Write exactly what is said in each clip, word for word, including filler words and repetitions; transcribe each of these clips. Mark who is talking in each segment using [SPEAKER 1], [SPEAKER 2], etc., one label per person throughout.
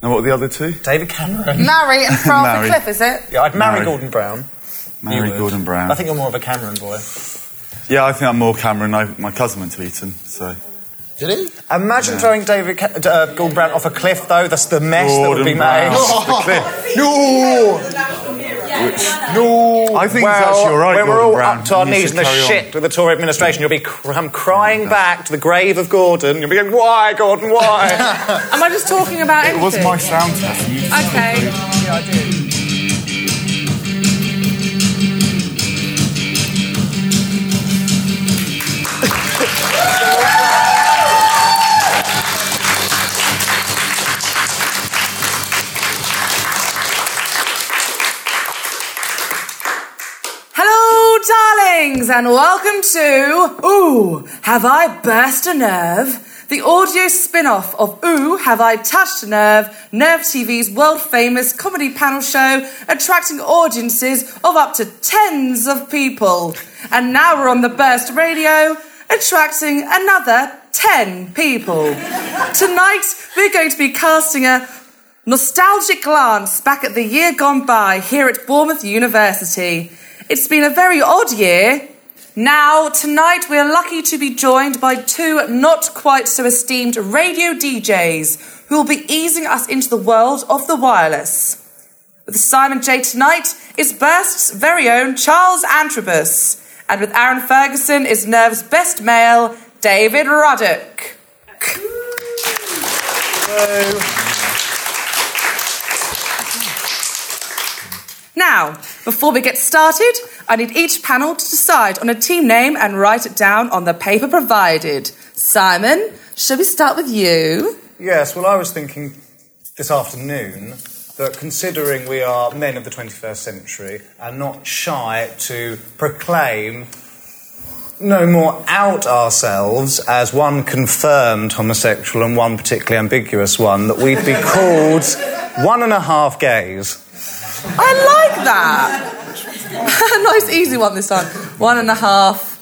[SPEAKER 1] And what were the other two?
[SPEAKER 2] David Cameron.
[SPEAKER 3] Marry and throw off a cliff, is it?
[SPEAKER 2] Yeah, I'd marry
[SPEAKER 1] Marry.
[SPEAKER 2] Gordon Brown.
[SPEAKER 1] Marry Gordon Brown.
[SPEAKER 2] I think you're more of a Cameron boy.
[SPEAKER 1] Yeah, I think I'm more Cameron. I, my cousin went to Eton, so...
[SPEAKER 4] Did he?
[SPEAKER 2] Imagine yeah. throwing David Ca- uh, Gordon Brown off a cliff, though. That's the mess Gordon that would be
[SPEAKER 1] Brown.
[SPEAKER 2] made.
[SPEAKER 1] The cliff.
[SPEAKER 4] No!
[SPEAKER 1] Which,
[SPEAKER 4] no!
[SPEAKER 1] I think
[SPEAKER 2] well,
[SPEAKER 1] it's actually all right,
[SPEAKER 2] when
[SPEAKER 1] Gordon
[SPEAKER 2] we're all
[SPEAKER 1] Brown.
[SPEAKER 2] up to our
[SPEAKER 1] You
[SPEAKER 2] knees in the shit
[SPEAKER 1] on.
[SPEAKER 2] with the Tory administration, you'll be cr- I'm crying back to the grave of Gordon. You'll be going, why, Gordon, why?
[SPEAKER 3] Am I just talking about
[SPEAKER 1] It
[SPEAKER 3] anything?
[SPEAKER 1] was my sound test. You just
[SPEAKER 3] Okay.
[SPEAKER 2] Yeah, I did.
[SPEAKER 3] Darlings, and welcome to Ooh, Have I Burst a Nerve? The audio spin-off of Ooh, Have I Touched a Nerve? Nerve T V's world-famous comedy panel show attracting audiences of up to tens of people. And now we're on the Burst Radio, attracting another ten people. Tonight, we're going to be casting a nostalgic glance back at the year gone by here at Bournemouth University. It's been a very odd year. Now, tonight, we're lucky to be joined by two not quite so esteemed radio D Js who will be easing us into the world of the wireless. With Simon J tonight is Burst's very own Charles Antrobus. And with Aaron Ferguson is Nerve's best male, David Ruddock. Hello. Now, before we get started, I need each panel to decide on a team name and write it down on the paper provided. Simon, shall we start with you?
[SPEAKER 2] Yes, well, I was thinking this afternoon that considering we are men of the twenty-first century and not shy to proclaim no more out ourselves as one confirmed homosexual and one particularly ambiguous one, that we'd be called one and a half gays.
[SPEAKER 3] I like that. Nice, easy one this time. One and a half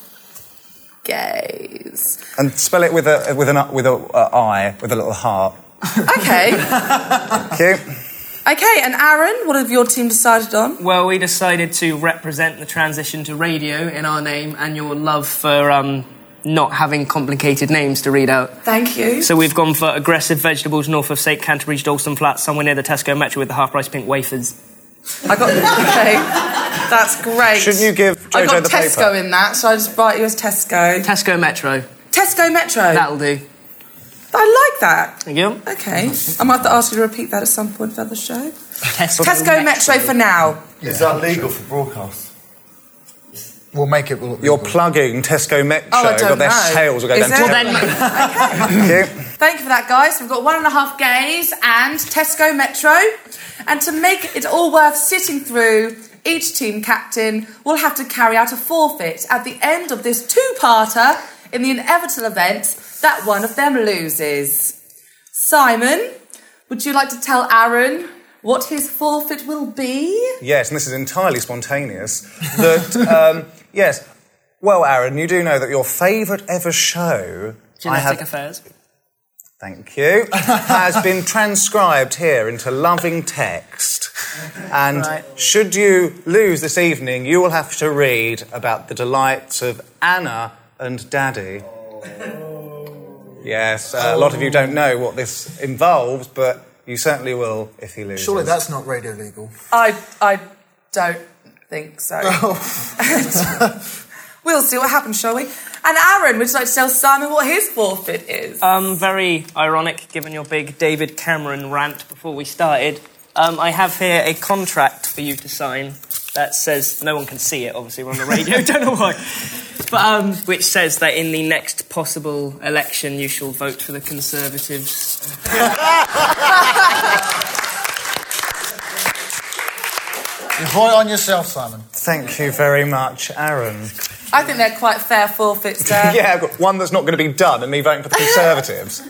[SPEAKER 3] gays.
[SPEAKER 2] And spell it with a with an with a uh, I with a little heart.
[SPEAKER 3] Okay.
[SPEAKER 2] Thank you.
[SPEAKER 3] Okay, and Aaron, what have your team decided on?
[SPEAKER 5] Well, we decided to represent the transition to radio in our name and your love for um, not having complicated names to read out.
[SPEAKER 3] Thank you.
[SPEAKER 5] So we've gone for aggressive vegetables north of Saint Canterbury's Dalston Flats, somewhere near the Tesco Metro with the half-price pink wafers.
[SPEAKER 3] I got... Okay. That's great.
[SPEAKER 2] Shouldn't you give Jojo
[SPEAKER 3] I got
[SPEAKER 2] the
[SPEAKER 3] Tesco
[SPEAKER 2] paper?
[SPEAKER 3] in that, so I just write you as Tesco.
[SPEAKER 5] Tesco Metro.
[SPEAKER 3] Tesco Metro?
[SPEAKER 5] That'll do.
[SPEAKER 3] I like that.
[SPEAKER 5] Thank you.
[SPEAKER 3] Okay. I might have to ask you to repeat that at some point for the show.
[SPEAKER 5] Tesco,
[SPEAKER 3] Tesco Metro. Metro for now.
[SPEAKER 1] Yeah. Is that legal for broadcast?
[SPEAKER 4] We'll make it... We'll,
[SPEAKER 2] You're
[SPEAKER 4] we'll,
[SPEAKER 2] plugging Tesco Metro,
[SPEAKER 3] Oh, I don't
[SPEAKER 2] but their
[SPEAKER 3] know.
[SPEAKER 2] sales will go
[SPEAKER 3] Is
[SPEAKER 2] down.
[SPEAKER 3] it?
[SPEAKER 5] Well, then...
[SPEAKER 3] Okay.
[SPEAKER 2] Thank you.
[SPEAKER 3] Thank you for that, guys. So we've got one and a half gays and Tesco Metro. And to make it all worth sitting through, each team captain will have to carry out a forfeit at the end of this two-parter in the inevitable event that one of them loses. Simon, would you like to tell Aaron what his forfeit will be?
[SPEAKER 2] Yes, and this is entirely spontaneous. That, um, yes. Well, Aaron, you do know that your favourite ever show...
[SPEAKER 5] Genetic
[SPEAKER 2] I have,
[SPEAKER 5] Affairs.
[SPEAKER 2] Thank you. Has been transcribed here into loving text. And
[SPEAKER 5] right.
[SPEAKER 2] should you lose this evening, you will have to read about the delights of Anna and Daddy. Yes, uh, a lot of you don't know what this involves, but you certainly will if he loses.
[SPEAKER 4] surely that's not radio legal.
[SPEAKER 3] I I don't think so. We'll see what happens, shall we? And Aaron, would you like to tell Simon what his forfeit is?
[SPEAKER 5] Um, very ironic, given your big David Cameron rant before we started. Um, I have here a contract for you to sign that says... No one can see it, obviously, we're on the radio, don't know why. But, um, which says that in the next possible election, you shall vote for the Conservatives.
[SPEAKER 4] You hold it on yourself, Simon.
[SPEAKER 2] Thank you very much, Aaron.
[SPEAKER 3] I think they're quite fair forfeits there.
[SPEAKER 2] Yeah, I've got one that's not going to be done and me voting for the Conservatives.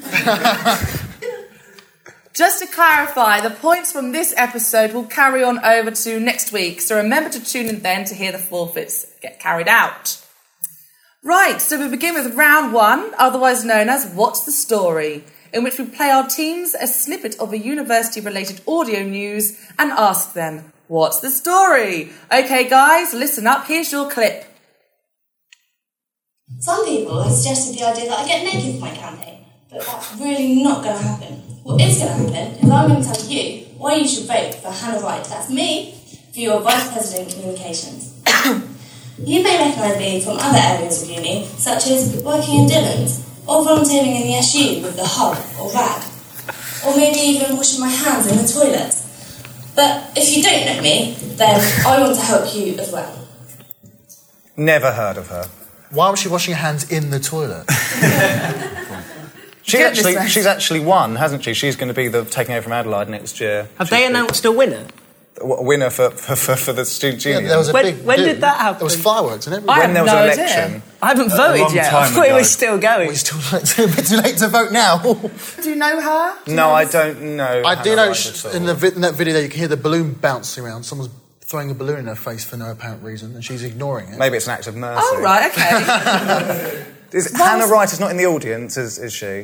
[SPEAKER 3] Just to clarify, the points from this episode will carry on over to next week, so remember to tune in then to hear the forfeits get carried out. Right, so we begin with round one, otherwise known as What's the Story? in which we play our teams a snippet of a university-related audio news and ask them, what's the story? Okay, guys, listen up. Here's your clip.
[SPEAKER 6] Some people have suggested the idea that I get naked for my campaign, but that's really not going to happen. What is going to happen is I'm going to tell you why you should vote for Hannah Wright, that's me, for your Vice President Communications. You may recognise me from other areas of uni, such as working in Dillon's, or volunteering in the S U with the hub or rag, or maybe even washing my hands in the toilet. But if you don't know me, then I want to help you as well.
[SPEAKER 2] Never heard of her.
[SPEAKER 4] Why was she washing her hands in the toilet?
[SPEAKER 2] She's actually, she's actually won, hasn't she? She's going to be the taking over from Adelaide next year.
[SPEAKER 5] Have
[SPEAKER 2] She's
[SPEAKER 5] they
[SPEAKER 2] the-
[SPEAKER 5] announced a winner?
[SPEAKER 2] A winner for, for, for, for the student
[SPEAKER 4] Yeah,
[SPEAKER 2] union.
[SPEAKER 4] there was a
[SPEAKER 5] When-
[SPEAKER 4] big
[SPEAKER 5] when
[SPEAKER 4] do.
[SPEAKER 5] did that happen?
[SPEAKER 4] There was fireworks and everything.
[SPEAKER 3] I
[SPEAKER 2] when there was
[SPEAKER 3] have
[SPEAKER 2] an
[SPEAKER 3] no idea.
[SPEAKER 2] election.
[SPEAKER 5] I haven't
[SPEAKER 1] A
[SPEAKER 5] voted
[SPEAKER 1] long
[SPEAKER 5] yet. I
[SPEAKER 1] time
[SPEAKER 5] thought it
[SPEAKER 1] ago.
[SPEAKER 5] was still going.
[SPEAKER 4] It's too late, too, too late to vote now.
[SPEAKER 3] Do you know her? Do you
[SPEAKER 2] No,
[SPEAKER 3] know
[SPEAKER 2] I
[SPEAKER 3] this?
[SPEAKER 2] don't know.
[SPEAKER 4] I do
[SPEAKER 2] Hannah
[SPEAKER 4] know
[SPEAKER 2] Wright
[SPEAKER 4] sh-
[SPEAKER 2] at all.
[SPEAKER 4] in, the, vi- in that video there you can hear the balloon bouncing around. Someone's throwing a balloon in her face for no apparent reason, and she's ignoring it.
[SPEAKER 2] Maybe it's an act of mercy.
[SPEAKER 3] Oh, right, okay.
[SPEAKER 2] Is,
[SPEAKER 3] Why
[SPEAKER 2] Hannah
[SPEAKER 3] was-
[SPEAKER 2] Wright is not in the audience, is, is she?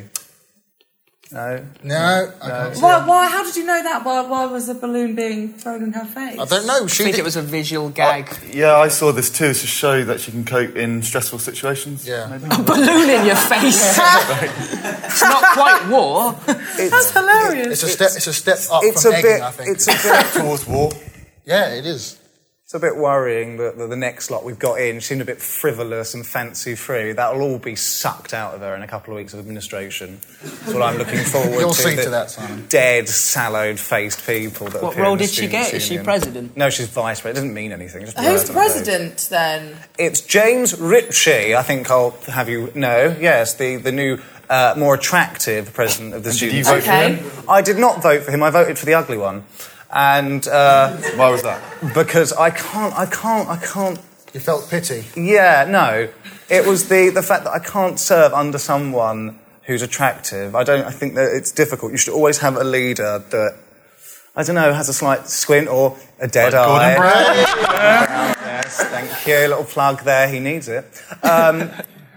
[SPEAKER 2] No.
[SPEAKER 4] No, I can't see
[SPEAKER 3] why,
[SPEAKER 4] it.
[SPEAKER 3] why, how did you know that? Why, why was the balloon being thrown in her face?
[SPEAKER 4] I don't know.
[SPEAKER 5] I
[SPEAKER 4] She
[SPEAKER 5] think
[SPEAKER 4] did-
[SPEAKER 5] it was a visual gag.
[SPEAKER 1] Yeah, I saw this too to show that she can cope in stressful situations.
[SPEAKER 4] Yeah.
[SPEAKER 1] maybe.
[SPEAKER 5] A balloon in your face. It's not quite war.
[SPEAKER 3] That's hilarious.
[SPEAKER 4] It's a step. It's a step up
[SPEAKER 2] It's
[SPEAKER 4] from
[SPEAKER 2] a
[SPEAKER 4] egging,
[SPEAKER 2] bit.
[SPEAKER 4] I think.
[SPEAKER 2] It's a bit.
[SPEAKER 1] Towards war.
[SPEAKER 4] Yeah, it is.
[SPEAKER 2] It's a bit worrying that the, the next lot we've got in seemed a bit frivolous and fancy-free. That'll all be sucked out of her in a couple of weeks of administration. That's what I'm looking forward
[SPEAKER 4] You'll
[SPEAKER 2] to.
[SPEAKER 4] see
[SPEAKER 2] the
[SPEAKER 4] to that, Simon.
[SPEAKER 2] Dead, sallow-faced people that
[SPEAKER 5] What
[SPEAKER 2] appear
[SPEAKER 5] role
[SPEAKER 2] in the
[SPEAKER 5] did she
[SPEAKER 2] Students'
[SPEAKER 5] get? Is she
[SPEAKER 2] Union.
[SPEAKER 5] president?
[SPEAKER 2] No, she's vice president. It doesn't mean anything. Just
[SPEAKER 3] Who's
[SPEAKER 2] words on a page.
[SPEAKER 3] president, then?
[SPEAKER 2] It's James Ritchie, I think I'll have you know. Yes, the, the new, uh, more attractive president of the
[SPEAKER 1] Did you
[SPEAKER 2] Students'
[SPEAKER 1] vote for
[SPEAKER 3] Okay.
[SPEAKER 1] him?
[SPEAKER 2] I did not vote for him. I voted for the ugly one. And uh,
[SPEAKER 1] Why was that?
[SPEAKER 2] because I can't, I can't, I can't...
[SPEAKER 4] You felt pity.
[SPEAKER 2] Yeah, no. It was the, the fact that I can't serve under someone who's attractive. I don't. I think that it's difficult. You should always have a leader that, I don't know, has a slight squint or a dead
[SPEAKER 1] Like Gordon
[SPEAKER 2] eye.
[SPEAKER 1] Brown?
[SPEAKER 2] Yes, thank you. A little plug there. He needs it. Um,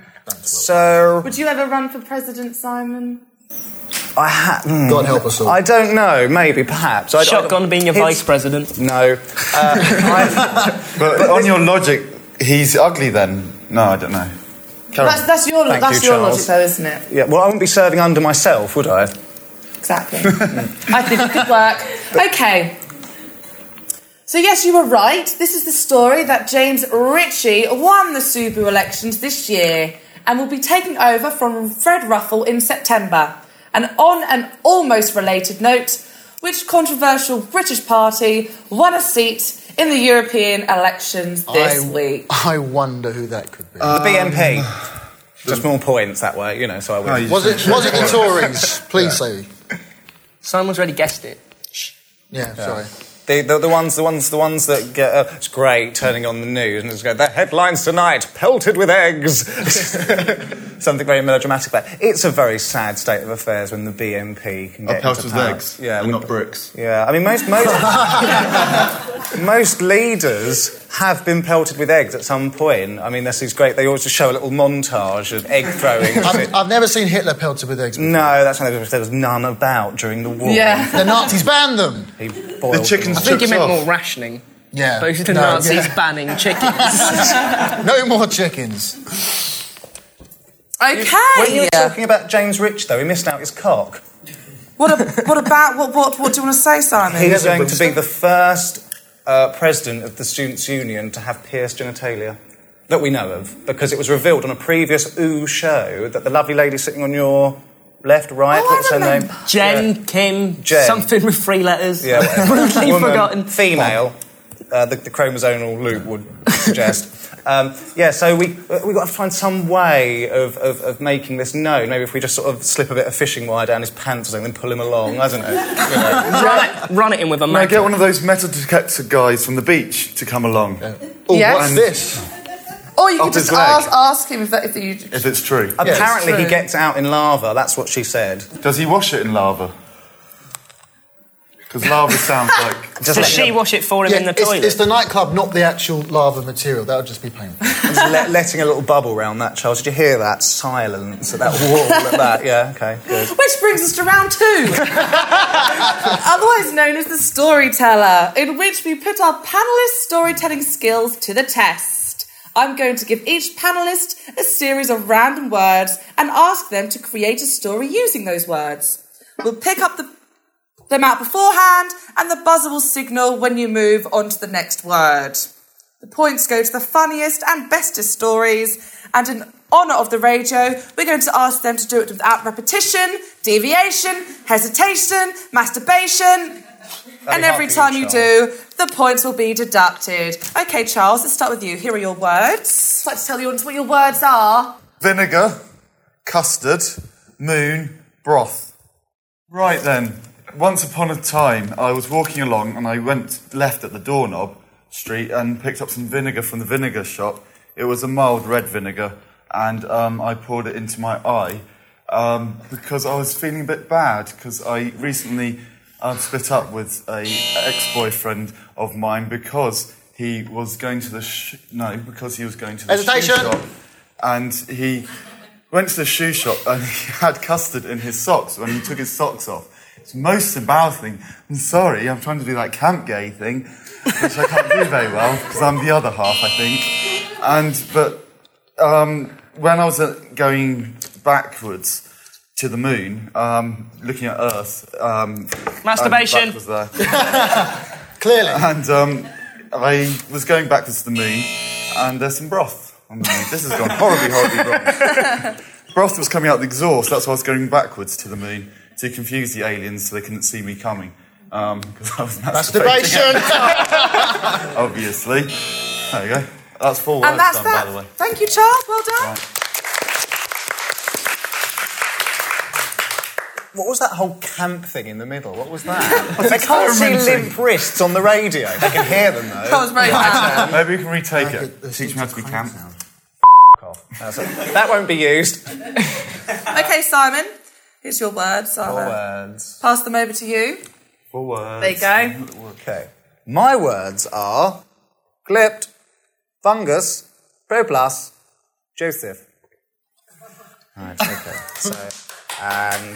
[SPEAKER 2] so
[SPEAKER 3] Would you ever run for president, Simon?
[SPEAKER 2] I ha- mm,
[SPEAKER 4] God help us all.
[SPEAKER 2] I don't know. Maybe, perhaps. I,
[SPEAKER 5] Shotgun being your
[SPEAKER 2] It's-
[SPEAKER 5] vice president.
[SPEAKER 2] No. Uh, I,
[SPEAKER 1] But, on your logic, he's ugly then? No, I don't know. Carry
[SPEAKER 3] That's,
[SPEAKER 1] on.
[SPEAKER 3] that's your,
[SPEAKER 2] Thank
[SPEAKER 3] that's
[SPEAKER 2] you,
[SPEAKER 3] your
[SPEAKER 2] Charles.
[SPEAKER 3] logic, though, isn't it?
[SPEAKER 2] yeah. Well, I wouldn't be serving under myself, would I?
[SPEAKER 3] Exactly. I think it could work. Okay. So, yes, you were right. This is the story that James Ritchie won the Subaru elections this year and will be taking over from Fred Ruffle in September. And on an almost related note, which controversial British party won a seat in the European elections this
[SPEAKER 4] I,
[SPEAKER 3] week?
[SPEAKER 4] I wonder who that could be.
[SPEAKER 2] The B N P. Just more points that way, you know, so I
[SPEAKER 1] No,
[SPEAKER 2] win.
[SPEAKER 1] you
[SPEAKER 4] was it? Was it the Tories? Please say.
[SPEAKER 5] Someone's already guessed it.
[SPEAKER 4] Yeah, sorry.
[SPEAKER 2] The, the, the ones, the ones, the ones that get. Uh, it's great turning on the news and it's go. The headlines tonight: pelted with eggs. Something very melodramatic about it. It's a very sad state of affairs when the B N P can
[SPEAKER 1] Oh,
[SPEAKER 2] get
[SPEAKER 1] pelted
[SPEAKER 2] into
[SPEAKER 1] with
[SPEAKER 2] power.
[SPEAKER 1] eggs.
[SPEAKER 2] Yeah,
[SPEAKER 1] and
[SPEAKER 2] when-
[SPEAKER 1] not bricks.
[SPEAKER 2] Yeah, I mean most most most leaders have been pelted with eggs at some point. I mean, this is great. They always just show a little montage of egg throwing.
[SPEAKER 4] I've, I've never seen Hitler pelted with eggs before.
[SPEAKER 2] No, that's why there was none about during the war.
[SPEAKER 3] Yeah.
[SPEAKER 4] The Nazis banned them.
[SPEAKER 2] He boiled
[SPEAKER 1] The chickens
[SPEAKER 5] I think you
[SPEAKER 1] Chucks
[SPEAKER 5] meant
[SPEAKER 1] off.
[SPEAKER 5] more rationing.
[SPEAKER 4] Yeah.
[SPEAKER 5] Both the
[SPEAKER 4] No,
[SPEAKER 5] Nazis
[SPEAKER 4] yeah.
[SPEAKER 5] banning chickens.
[SPEAKER 4] No more chickens.
[SPEAKER 3] Okay.
[SPEAKER 2] When you were talking about James Rich, though, he missed out his cock.
[SPEAKER 3] What, a, what about what, what? What do you want to say, Simon?
[SPEAKER 2] He's going to be the first uh, president of the Students' Union to have pierced genitalia that we know of, because it was revealed on a previous Ooh show that the lovely lady sitting on your left, right,
[SPEAKER 3] Oh, I
[SPEAKER 2] what's her
[SPEAKER 3] remember.
[SPEAKER 2] name?
[SPEAKER 5] Jen, Kim,
[SPEAKER 2] Jen.
[SPEAKER 5] something with three letters.
[SPEAKER 2] Yeah, whatever.
[SPEAKER 5] Rudely
[SPEAKER 2] Woman,
[SPEAKER 5] forgotten.
[SPEAKER 2] female. Uh, the, the chromosomal loop would suggest. Um, yeah, so we we've got to find some way of, of, of making this known. Maybe if we just sort of slip a bit of fishing wire down his pants or something, then pull him along, I don't know. You know.
[SPEAKER 5] Run it, run it in with a
[SPEAKER 1] No,
[SPEAKER 5] mag.
[SPEAKER 1] get one of those metal detector guys from the beach to come along.
[SPEAKER 4] Oh,
[SPEAKER 3] Yes.
[SPEAKER 4] what's this?
[SPEAKER 3] Or you
[SPEAKER 1] Up
[SPEAKER 3] could just
[SPEAKER 1] his leg.
[SPEAKER 3] ask, ask him if, that, if you...
[SPEAKER 1] If it's true.
[SPEAKER 2] Apparently he
[SPEAKER 3] true.
[SPEAKER 2] gets out in lava, that's what she said.
[SPEAKER 1] Does he wash it in lava? Because lava sounds like...
[SPEAKER 2] Just
[SPEAKER 5] Does
[SPEAKER 2] like-
[SPEAKER 5] she wash it for him
[SPEAKER 4] Yeah,
[SPEAKER 5] in the
[SPEAKER 4] it's,
[SPEAKER 5] toilet?
[SPEAKER 4] it's the nightclub, not the actual lava material. That would just be painful.
[SPEAKER 2] Just let, letting a little bubble round that, Charles. Did you hear that silence at that wall at that? Yeah, okay, good.
[SPEAKER 3] Which brings us to round two. Otherwise known as the storyteller, in which we put our panellists' storytelling skills to the test. I'm going to give each panellist a series of random words and ask them to create a story using those words. We'll pick up the, them out beforehand, and the buzzer will signal when you move on to the next word. The points go to the funniest and bestest stories, and in honour of the radio, we're going to ask them to do it without repetition, deviation, hesitation, masturbation, and every time you do, the points will be deducted. OK, Charles, let's start with you. Here are your words. I'd like to tell the audience what your words are.
[SPEAKER 1] Vinegar, custard, moon, broth. Right then, once upon a time, I was walking along and I went left at the doorknob street and picked up some vinegar from the vinegar shop. It was a mild red vinegar, and um, I poured it into my eye um, because I was feeling a bit bad, because I recently uh, split up with a ex-boyfriend of mine because he was going to the sh- no because he was going to the
[SPEAKER 4] Hesitation.
[SPEAKER 1] shoe shop, and he went to the shoe shop and he had custard in his socks when he took his socks off. It's most embarrassing. I'm sorry, I'm trying to do that camp gay thing, which I can't do very well because I'm the other half, I think. And but um, when I was uh, going backwards to the moon, um, looking at Earth, um,
[SPEAKER 5] Masturbation.
[SPEAKER 1] and that was there.
[SPEAKER 4] Clearly.
[SPEAKER 1] And um, I was going backwards to the moon, and there's some broth on the moon. This has gone horribly, horribly wrong. Broth was coming out the exhaust. That's why I was going backwards to the moon, to confuse the aliens so they couldn't see me coming. Um, because I was masturbating.
[SPEAKER 4] Masturbation!
[SPEAKER 1] Obviously. There you go. That's four words
[SPEAKER 3] And that's
[SPEAKER 1] done,
[SPEAKER 3] that.
[SPEAKER 1] by the way.
[SPEAKER 3] Thank you, Charles. Well done.
[SPEAKER 1] Right.
[SPEAKER 2] What was that whole camp thing in the middle? What was that? They can't see limp wrists on the radio. They can hear them, though.
[SPEAKER 3] That was very bad.
[SPEAKER 1] Maybe we can retake
[SPEAKER 4] Okay,
[SPEAKER 1] it.
[SPEAKER 4] this
[SPEAKER 1] Teach
[SPEAKER 4] is
[SPEAKER 1] me how to be
[SPEAKER 4] the
[SPEAKER 1] camp.
[SPEAKER 4] sound.
[SPEAKER 2] That's it. That won't be used.
[SPEAKER 3] OK, Simon, here's your words. I'll
[SPEAKER 2] Four
[SPEAKER 3] uh,
[SPEAKER 2] words.
[SPEAKER 3] pass them over to you.
[SPEAKER 1] Four words.
[SPEAKER 3] There you go.
[SPEAKER 2] Okay. My words are clipped, fungus, Proplus, Joseph. Right, okay. So, and...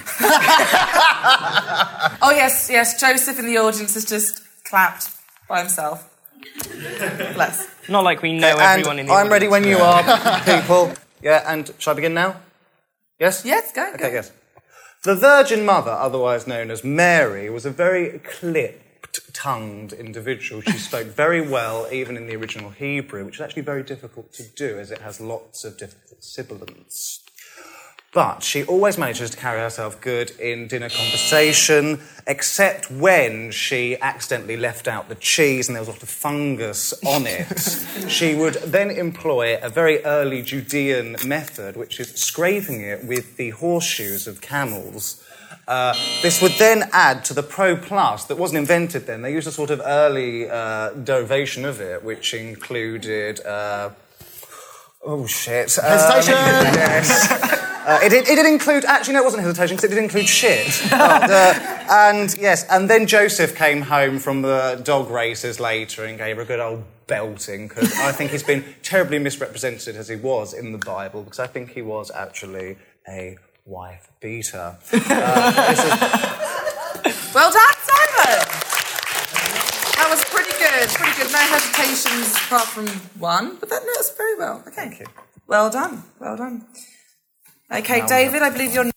[SPEAKER 3] Oh, yes, yes, Joseph in the audience has just clapped by himself. Bless.
[SPEAKER 5] Not like we know
[SPEAKER 2] and
[SPEAKER 5] everyone in the
[SPEAKER 2] I'm ready
[SPEAKER 5] audience.
[SPEAKER 2] when you are, people. Yeah, and shall I begin now? Yes?
[SPEAKER 3] Yes, go, go.
[SPEAKER 2] Okay, yes. The Virgin Mother, otherwise known as Mary, was a very clipped-tongued individual. She spoke very well, even in the original Hebrew, which is actually very difficult to do, as it has lots of difficult sibilants. But she always manages to carry herself good in dinner conversation, except when she accidentally left out the cheese and there was a lot of fungus on it. She would then employ a very early Judean method, which is scraping it with the horseshoes of camels. Uh, this would then add to the Pro Plus that wasn't invented then. They used a sort of early uh, derivation of it, which included... Uh, oh, shit. Um,
[SPEAKER 4] Hesitation!
[SPEAKER 2] Yes. Uh, it, did, it did include... Actually, no, it wasn't hesitation, because it did include shit. But, uh, and, yes, and then Joseph came home from the dog races later and gave her a good old belting, because I think he's been terribly misrepresented as he was in the Bible, because I think he was actually a wife beater. Uh, this is...
[SPEAKER 3] Well done, Simon! That was pretty good, pretty good. No hesitations apart from one, but that, no, that's very well. Okay.
[SPEAKER 2] Thank you.
[SPEAKER 3] Well done, well done. Okay, David, I believe you're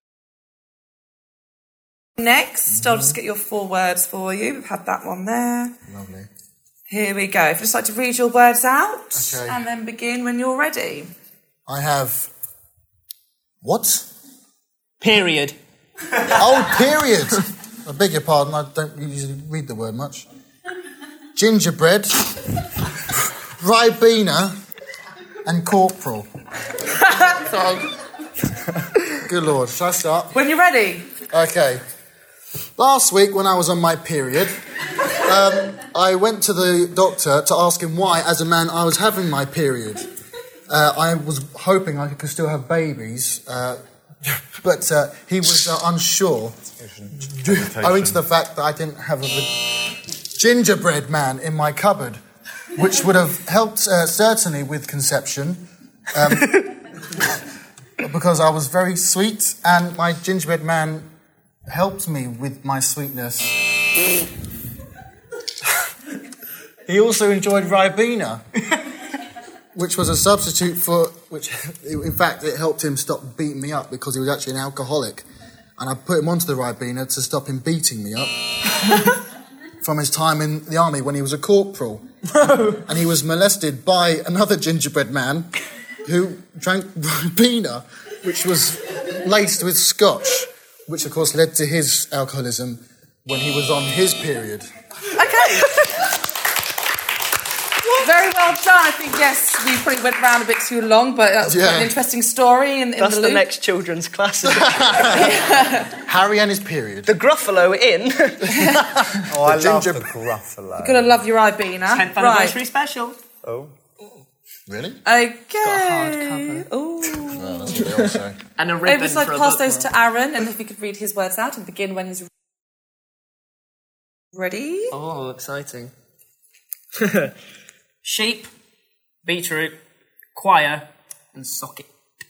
[SPEAKER 3] next. I'll just get your four words for you. We've had that one there.
[SPEAKER 4] Lovely.
[SPEAKER 3] Here we go. If you'd just like to read your words out
[SPEAKER 4] Okay.
[SPEAKER 3] and then begin when you're ready.
[SPEAKER 4] I have... What?
[SPEAKER 5] Period.
[SPEAKER 4] Oh, period. I beg your pardon, I don't usually read the word much. Gingerbread, Ribena, and Corporal. Good Lord, shall I start?
[SPEAKER 3] When you're ready.
[SPEAKER 4] Okay. Last week, when I was on my period, um, I went to the doctor to ask him why, as a man, I was having my period. Uh, I was hoping I could still have babies, uh, but uh, he was uh, unsure, owing to the fact that I didn't have a gingerbread man in my cupboard. which would have helped uh, certainly with conception, um, because I was very sweet, and my gingerbread man helped me with my sweetness. He also enjoyed Ribena, which was a substitute for, which in fact it helped him stop beating me up because he was actually an alcoholic. And I put him onto the Ribena to stop him beating me up from his time in the army when he was a corporal. And he was molested by another gingerbread man who drank Ribena, which was laced with scotch, which of course led to his alcoholism when he was on his period.
[SPEAKER 3] Okay. Very well done. I think, yes, we probably went round a bit too long, but that's
[SPEAKER 4] Yeah.
[SPEAKER 3] quite an interesting story in, in
[SPEAKER 5] That's
[SPEAKER 3] the
[SPEAKER 5] the
[SPEAKER 3] loop.
[SPEAKER 5] next children's class. isn't it?
[SPEAKER 4] Harry and his period.
[SPEAKER 5] The Gruffalo Inn.
[SPEAKER 2] Oh, I
[SPEAKER 4] The
[SPEAKER 2] love
[SPEAKER 4] ginger-
[SPEAKER 2] the Gruffalo.
[SPEAKER 3] Gotta love your Ribena.
[SPEAKER 5] tenth
[SPEAKER 3] Right.
[SPEAKER 5] anniversary special.
[SPEAKER 2] Oh.
[SPEAKER 4] Really?
[SPEAKER 3] Okay. Ooh.
[SPEAKER 4] Well, that's what they all say.
[SPEAKER 5] And a
[SPEAKER 3] Maybe
[SPEAKER 5] ribbon
[SPEAKER 3] we'd like
[SPEAKER 5] for
[SPEAKER 3] to
[SPEAKER 5] a
[SPEAKER 3] pass
[SPEAKER 5] book
[SPEAKER 3] those
[SPEAKER 5] for
[SPEAKER 3] to Aaron, and if he could read his words out and begin when he's ready.
[SPEAKER 5] Oh, exciting. Sheep, beetroot, choir, and socket.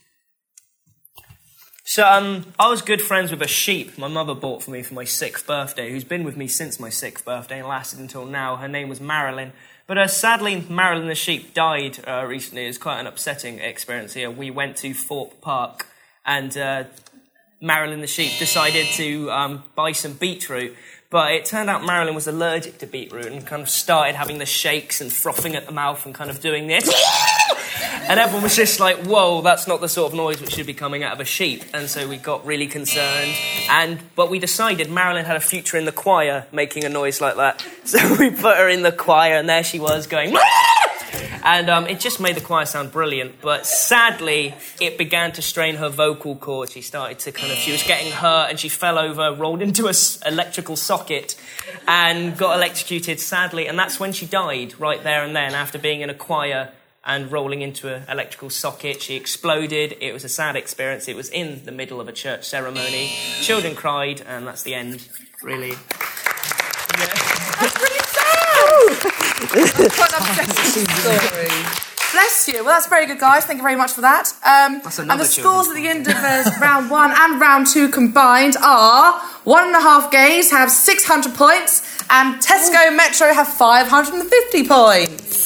[SPEAKER 5] So, um, I was good friends with a sheep my mother bought for me for my sixth birthday, who's been with me since my sixth birthday and lasted until now. Her name was Marilyn. But uh, sadly, Marilyn the sheep died uh, recently. It was quite an upsetting experience here. We went to Thorpe Park, and uh, Marilyn the sheep decided to um, buy some beetroot. But it turned out Marilyn was allergic to beetroot and kind of started having the shakes and frothing at the mouth and kind of doing this. And everyone was just like, whoa, that's not the sort of noise which should be coming out of a sheep. And so we got really concerned. And But we decided Marilyn had a future in the choir making a noise like that. So we put her in the choir, and there she was going... And um, it just made the choir sound brilliant. But sadly, it began to strain her vocal cords. She started to kind of... She was getting hurt, and she fell over, rolled into an s- electrical socket, and got electrocuted, sadly. And that's when she died, right there and then, after being in a choir and rolling into an electrical socket. She exploded. It was a sad experience. It was in the middle of a church ceremony. Children cried, and that's the end, really. Yeah.
[SPEAKER 3] That's really sad! Quite an upsetting story. Bless you. Well, that's very good, guys. Thank you very much for that. Um,
[SPEAKER 5] That's
[SPEAKER 3] and
[SPEAKER 5] another
[SPEAKER 3] the scores
[SPEAKER 5] children's
[SPEAKER 3] at the end of uh, round one and round two combined are one and a half gays have six hundred points, and Tesco Metro have five hundred fifty points.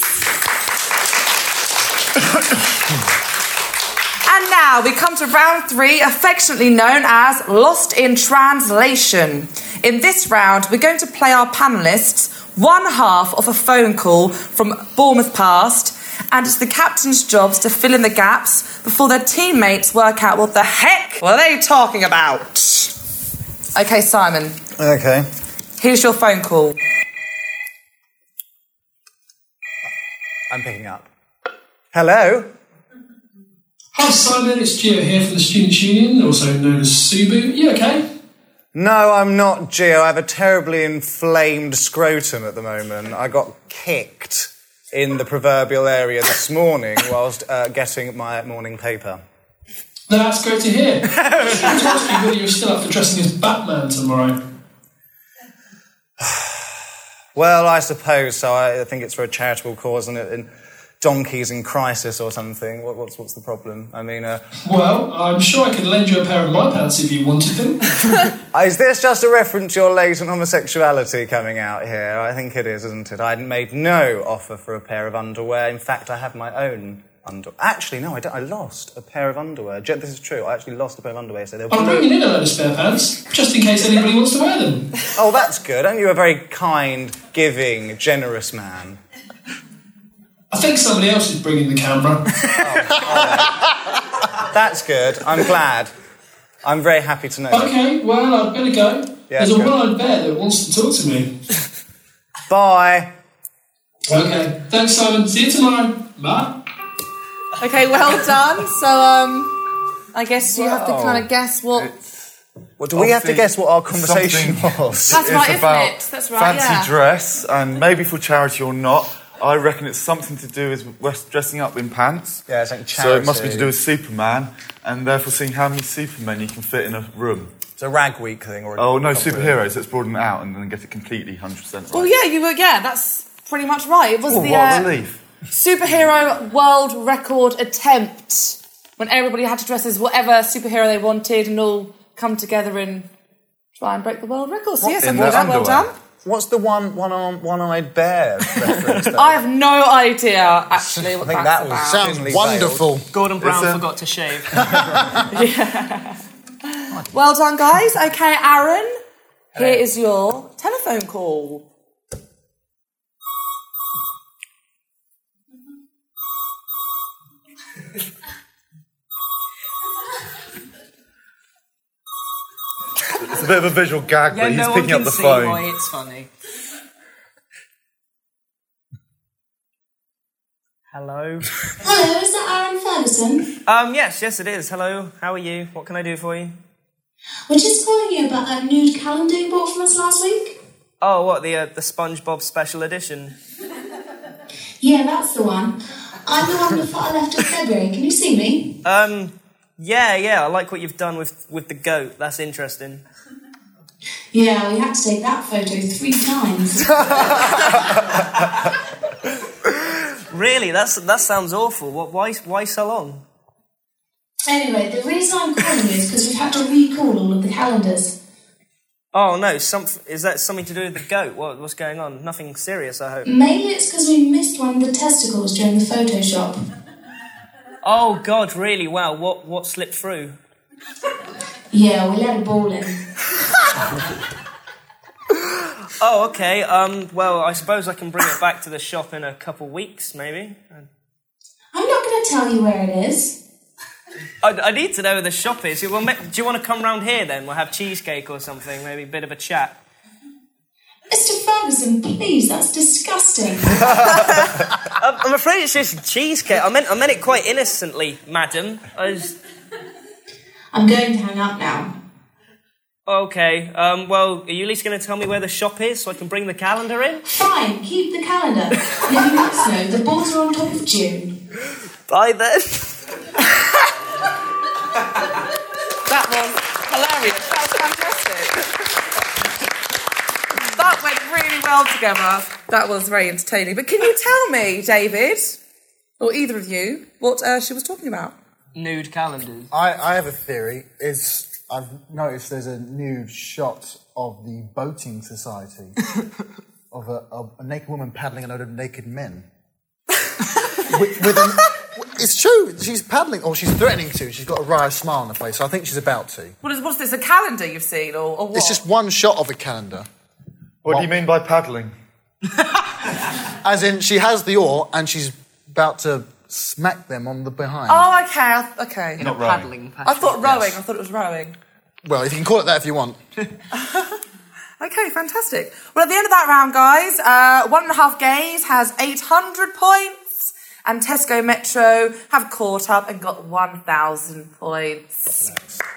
[SPEAKER 3] And now we come to round three, affectionately known as Lost in Translation. In this round, we're going to play our panellists one half of a phone call from Bournemouth past, and it's the captain's job to fill in the gaps before their teammates work out what the heck were they talking about. Okay, Simon,
[SPEAKER 2] Okay.
[SPEAKER 3] here's your phone call.
[SPEAKER 2] I'm picking up. Hello?
[SPEAKER 7] Hi Simon, it's Gio here from the Students' Union, also known as Subu. You okay?
[SPEAKER 2] No, I'm not, Gio. I have a terribly inflamed scrotum at the moment. I got kicked in the proverbial area this morning whilst uh, getting my morning paper.
[SPEAKER 7] That's great to hear. I was going to ask you whether you're still up for dressing as Batman tomorrow.
[SPEAKER 2] Well, I suppose so. I I think it's for a charitable cause, and in Donkeys in Crisis or something. What, what's what's the problem? I mean, uh,
[SPEAKER 7] Well, I'm sure I could lend you a pair of my pants if you wanted them.
[SPEAKER 2] is this just a reference to your latent homosexuality coming out here? I think it is, isn't it? I made no offer for a pair of underwear. In fact, I have my own underwear. Actually, no, I, don't. I lost a pair of underwear. Je- This is true. I actually lost a pair of underwear. So they're
[SPEAKER 7] I'm
[SPEAKER 2] blue.
[SPEAKER 7] bringing in a load of spare pants, just in case anybody wants to wear them.
[SPEAKER 2] Oh, that's good. Aren't you a very kind, giving, generous man?
[SPEAKER 7] I think somebody else is bringing the camera.
[SPEAKER 2] That's good. I'm glad. I'm very happy to know that.
[SPEAKER 7] Okay, well, I'd better go.
[SPEAKER 2] Yeah,
[SPEAKER 7] There's a
[SPEAKER 2] sure.
[SPEAKER 7] one-eyed bear that wants to talk to me.
[SPEAKER 2] Bye.
[SPEAKER 7] Okay, thanks Simon. See you tomorrow. Bye.
[SPEAKER 3] Okay, well done. So, um, I guess you have to
[SPEAKER 2] Wow.
[SPEAKER 3] kind of guess what...
[SPEAKER 2] Well, do we have to
[SPEAKER 1] Obviously,
[SPEAKER 2] guess what our conversation
[SPEAKER 1] something-
[SPEAKER 2] was?
[SPEAKER 3] That's
[SPEAKER 1] It's
[SPEAKER 3] right, isn't
[SPEAKER 1] about
[SPEAKER 3] it? That's right,
[SPEAKER 1] fancy
[SPEAKER 3] yeah.
[SPEAKER 1] dress, and maybe for charity or not. I reckon it's something to do with West dressing up in pants.
[SPEAKER 2] Yeah, it's like
[SPEAKER 1] So it must be to
[SPEAKER 2] charity.
[SPEAKER 1] do with Superman, and therefore seeing how many Supermen you can fit in a room.
[SPEAKER 2] It's a rag week thing, or a
[SPEAKER 1] Oh no,
[SPEAKER 2] couple of-
[SPEAKER 1] superheroes. Let's broaden it out and then get it completely one hundred percent right.
[SPEAKER 3] Well, yeah, you were, yeah, that's pretty much right. It was
[SPEAKER 1] Oh,
[SPEAKER 3] the
[SPEAKER 1] what a
[SPEAKER 3] uh,
[SPEAKER 1] relief.
[SPEAKER 3] superhero world record attempt when everybody had to dress as whatever superhero they wanted and all come together and try and break the world record. So yes,
[SPEAKER 1] In
[SPEAKER 3] well
[SPEAKER 1] their
[SPEAKER 3] done, well
[SPEAKER 1] underwear?
[SPEAKER 3] done.
[SPEAKER 2] What's the one one arm one eyed bear reference? Though?
[SPEAKER 3] I have no idea actually what
[SPEAKER 2] I think
[SPEAKER 3] that's
[SPEAKER 2] that was
[SPEAKER 3] about.
[SPEAKER 4] Sounds
[SPEAKER 2] Thinly
[SPEAKER 4] wonderful.
[SPEAKER 5] Gordon Brown
[SPEAKER 1] It's a-
[SPEAKER 5] forgot to shave.
[SPEAKER 3] Well done, guys. Okay, Aaron, here is your telephone call.
[SPEAKER 1] It's a bit of a visual gag,
[SPEAKER 5] Yeah,
[SPEAKER 1] but he's
[SPEAKER 5] no one
[SPEAKER 1] picking up
[SPEAKER 5] can
[SPEAKER 1] the
[SPEAKER 5] see
[SPEAKER 1] phone.
[SPEAKER 5] why it's funny. Hello.
[SPEAKER 6] Hello, is that Aaron Ferguson?
[SPEAKER 5] Um, yes, yes, it is. Hello. How are you? What can I do for you?
[SPEAKER 6] We're just calling you about that nude calendar you bought from us last week.
[SPEAKER 5] Oh, what the uh, the SpongeBob special edition?
[SPEAKER 6] Yeah, that's the one. I'm the one before I left in February. Can you see me?
[SPEAKER 5] Um, yeah, yeah. I like what you've done with with the goat. That's interesting.
[SPEAKER 6] Yeah, we had to take that photo three times.
[SPEAKER 5] Really? That's that sounds awful. What? Why? Why so long?
[SPEAKER 6] Anyway, the reason I'm calling you is because we've had to recall all of the calendars.
[SPEAKER 5] Oh no! Some is that something to do with the goat? What? What's going on? Nothing serious, I hope.
[SPEAKER 6] Maybe it's because we missed one of the testicles during the Photoshop.
[SPEAKER 5] Oh God! Really? Wow! What? What slipped through?
[SPEAKER 6] Yeah, we let a ball in.
[SPEAKER 5] Oh, okay. Um. Well, I suppose I can bring it back to the shop in a couple weeks, maybe.
[SPEAKER 6] I'm not going to tell you where it is.
[SPEAKER 5] I, I need to know where the shop is. Well, ma- do you want to come round here then? We'll have cheesecake or something. Maybe a bit of a chat.
[SPEAKER 6] Mister Ferguson, please, that's disgusting.
[SPEAKER 5] I'm, I'm afraid it's just cheesecake. I meant I meant it quite innocently, madam. I was...
[SPEAKER 6] I'm going to hang up now.
[SPEAKER 5] Okay. Um. Well, are you at least going to tell me where the shop is so I can bring the calendar in?
[SPEAKER 6] Fine, keep the calendar. And if you must know, the balls are on top of June.
[SPEAKER 5] Bye then.
[SPEAKER 3] That was hilarious. That was fantastic. That went really well together. That was very entertaining. But can you tell me, David, or either of you, what uh, she was talking about?
[SPEAKER 5] Nude calendars.
[SPEAKER 4] I, I have a theory. Is I've noticed there's a new shot of the boating society of a, of a naked woman paddling a load of naked men. with, with an, it's true. She's paddling, or she's threatening to. She's got a wry smile on her face. So I think she's about to.
[SPEAKER 3] What is, what's this, a calendar you've seen, or, or what?
[SPEAKER 4] It's just one shot of a calendar.
[SPEAKER 1] What do you mean by paddling?
[SPEAKER 4] As in, she has the oar and she's about to smack them on the behind.
[SPEAKER 3] Oh, okay, I- okay.
[SPEAKER 5] In
[SPEAKER 1] Not
[SPEAKER 5] a
[SPEAKER 1] rowing.
[SPEAKER 5] paddling.
[SPEAKER 3] I thought rowing,
[SPEAKER 4] Yes.
[SPEAKER 3] I thought it was rowing.
[SPEAKER 4] Well, if you can call it that if you want.
[SPEAKER 3] Okay, fantastic. Well, at the end of that round, guys, uh, One and a Half Gays has eight hundred points, and Tesco Metro have caught up and got one thousand points.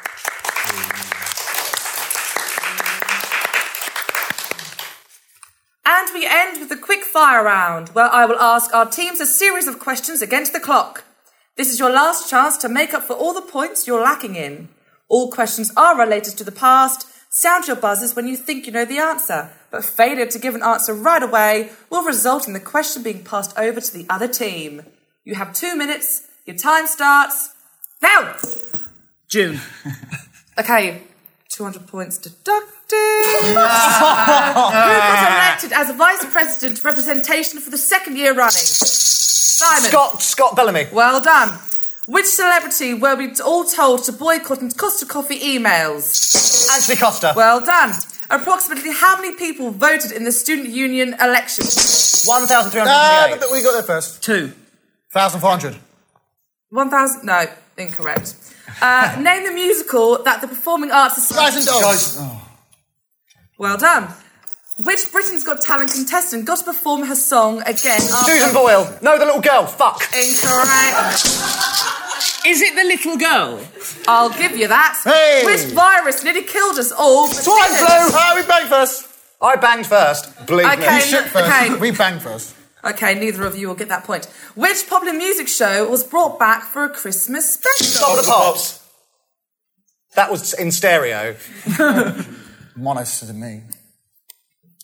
[SPEAKER 3] And we end with a quick fire round, where I will ask our teams a series of questions against the clock. This is your last chance to make up for all the points you're lacking in. All questions are related to the past. Sound your buzzers when you think you know the answer, but failure to give an answer right away will result in the question being passed over to the other team. You have two minutes. Your time starts now.
[SPEAKER 5] June.
[SPEAKER 3] Okay, two hundred points deducted. Who got elected as Vice President representation for the second year running? Simon.
[SPEAKER 2] Scott Scott Bellamy.
[SPEAKER 3] Well done. Which celebrity were we all told to boycott and Costa Coffee emails?
[SPEAKER 2] Anthony Costa.
[SPEAKER 3] Well done. Approximately how many people voted in the student union election?
[SPEAKER 2] one thousand three hundred
[SPEAKER 4] Ah,
[SPEAKER 2] twenty-eight.
[SPEAKER 4] but we got there first.
[SPEAKER 5] Two.
[SPEAKER 4] one thousand four hundred.
[SPEAKER 3] one thousand? No, incorrect. Uh, name the musical that the Performing Arts
[SPEAKER 4] Guys and
[SPEAKER 3] Society...
[SPEAKER 4] dolls.
[SPEAKER 1] Guys,
[SPEAKER 3] Well done. Which Britain's Got Talent contestant got to perform her song again after...
[SPEAKER 2] Susan Boyle. No, the little girl. Fuck.
[SPEAKER 3] Incorrect.
[SPEAKER 5] Is it the little girl?
[SPEAKER 3] I'll give you that.
[SPEAKER 4] Hey.
[SPEAKER 3] Which virus nearly killed us all? but
[SPEAKER 2] Swine
[SPEAKER 3] didn't?
[SPEAKER 2] flu.
[SPEAKER 4] Ah, we banged first.
[SPEAKER 2] I banged first. Believe
[SPEAKER 3] Okay.
[SPEAKER 2] me.
[SPEAKER 4] You shit first.
[SPEAKER 3] Okay.
[SPEAKER 4] We banged first.
[SPEAKER 3] Okay, neither of you will get that point. Which popular music show was brought back for a Christmas special?
[SPEAKER 2] Top of the Pops. That was in stereo.
[SPEAKER 4] Monos to me.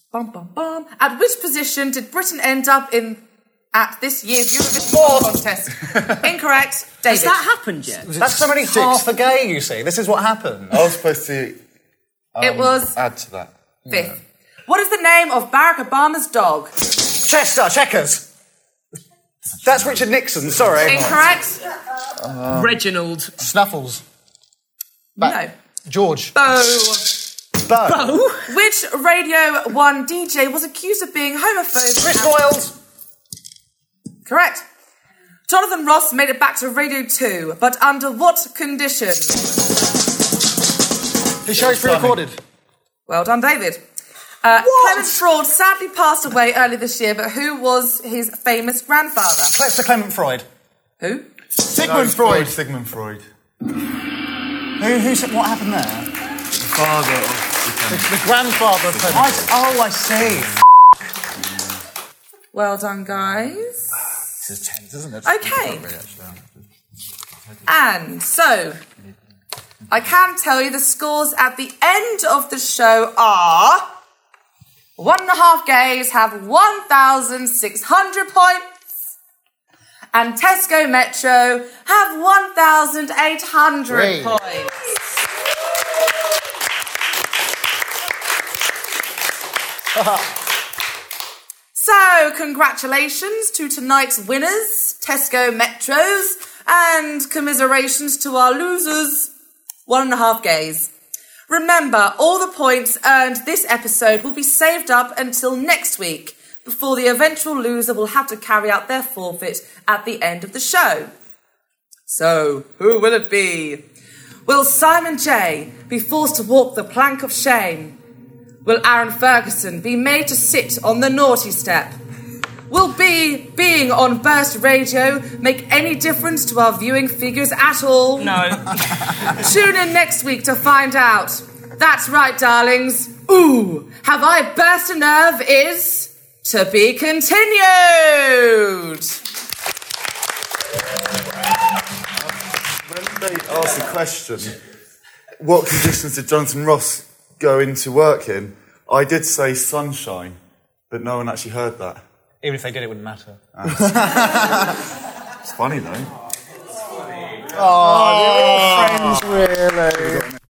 [SPEAKER 3] Bum, bum, bum. At which position did Britain end up in at this year's Eurovision Song Contest? Incorrect. David.
[SPEAKER 5] Has that happened yet?
[SPEAKER 2] That's somebody half a gay, you see. This is what happened.
[SPEAKER 1] I was supposed to um,
[SPEAKER 3] It was
[SPEAKER 1] add to that.
[SPEAKER 3] fifth. What is the name of Barack Obama's dog?
[SPEAKER 2] Chester, Checkers. That's Richard Nixon, sorry.
[SPEAKER 3] Incorrect.
[SPEAKER 5] Um, Reginald.
[SPEAKER 2] Snuffles.
[SPEAKER 3] No.
[SPEAKER 2] George.
[SPEAKER 3] Bo.
[SPEAKER 2] Bo.
[SPEAKER 5] Bo?
[SPEAKER 3] Which Radio one D J was accused of being homophobic?
[SPEAKER 2] Chris Boyles.
[SPEAKER 3] Correct. Jonathan Ross made it back to Radio two, but under what conditions?
[SPEAKER 2] His show's pre-recorded.
[SPEAKER 3] Well done, David. Uh, Clement Fraud sadly passed away early this year, but who was his famous grandfather?
[SPEAKER 2] Lester Clement Freud.
[SPEAKER 3] Who?
[SPEAKER 2] Sigmund
[SPEAKER 1] No,
[SPEAKER 2] Freud.
[SPEAKER 1] Sigmund Freud.
[SPEAKER 2] Who, who said, what happened there?
[SPEAKER 1] The father of
[SPEAKER 2] The, the grandfather of Clement. I, oh, I see.
[SPEAKER 3] Well done, guys.
[SPEAKER 2] This is tense, isn't it?
[SPEAKER 3] Okay. And so, I can tell you the scores at the end of the show are... One and a half gays have one thousand six hundred points, and Tesco Metro have one thousand eight hundred
[SPEAKER 4] Great.
[SPEAKER 3] points. So, congratulations to tonight's winners, Tesco Metros, and commiserations to our losers, one and a half gays. Remember, all the points earned this episode will be saved up until next week, before the eventual loser will have to carry out their forfeit at the end of the show. So, who will it be? Will Simon J be forced to walk the plank of shame? Will Aaron Ferguson be made to sit on the naughty step? Will B being on Burst Radio make any difference to our viewing figures at all?
[SPEAKER 5] No.
[SPEAKER 3] Tune in next week to find out. That's right, darlings. Ooh, Have I Burst a Nerve is to be continued.
[SPEAKER 1] When they asked the question, what conditions did Jonathan Ross go into work in? I did say sunshine, but no one actually heard that.
[SPEAKER 2] Even if they did, it wouldn't matter.
[SPEAKER 1] It's funny though.
[SPEAKER 2] Oh, friends, really.